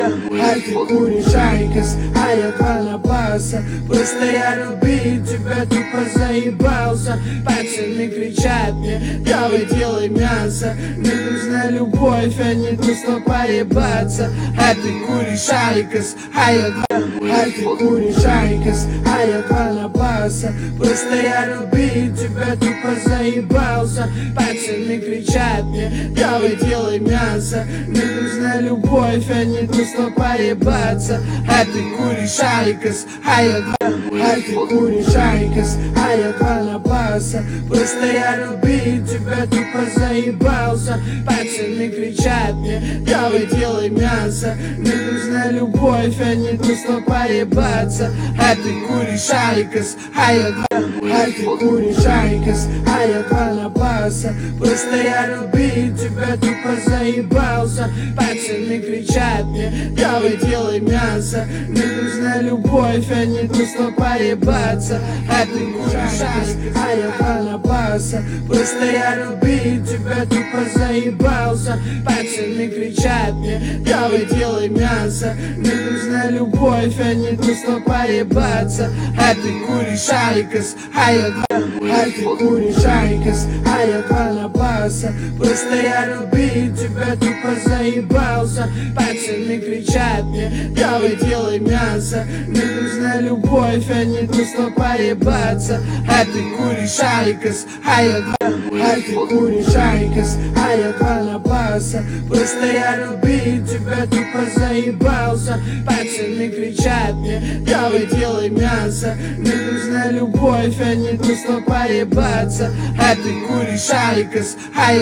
А ты куришь айкос, а я Панабаса. Просто я любить тебя, тупо заебался. Пацаны кричат мне, давай делай мясо. Мне нужна любовь, а не просто поебаться. А ты куришь айкос, а ты куришь айкос, а я Панабаса. Просто я любить тебя, тупо заебался. Пацаны кричат мне, давай делай мясо. Мне нужна любовь, а не просто поебаться. А ты куришь айкос, а ты куришь айкос, а я Панабаса. Просто я любить тебя, тупо заебался. Пацаны кричат мне, давай делай мясо. Мне нужна любовь, а не просто поебаться. А ты куришь айкос, а ты куришь айкос, а я Панабаса. Просто я любить тебя, тупо заебался. Пацаны кричат мне, давай делай мясо. Мне нужна любовь, а не просто поебаться. А ты куришь айкос, а я Панабаса. Просто я любить тебя, тупо заебался. Пацаны кричат мне, давай делай мясо. Мне нужна любовь, а не просто поебаться. А ты куришь айкос, а ты куришь айкос, а я Панабаса. Просто я любить тебя, тупо заебался. Пацаны кричат мне, давай делай мясо. Мне нужна любовь, а не просто поебаться. А ты куришь айкос, а ты куришь айкос, а я Панабаса. Просто я любить тебя, тупо заебался. Пацаны кричат мне, давай делай мясо. Мне нужна любовь, а не просто поебаться. А ты куришь айкос, а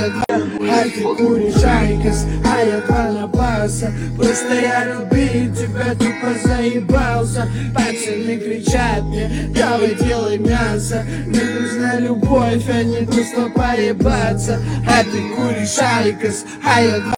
ты куришь айкос, а я Панабаса. Просто я любить тебя, тупо заебался. Пацаны кричат мне, давай делай мясо. Мне нужна любовь, а не просто поебаться. А ты куришь айкос, а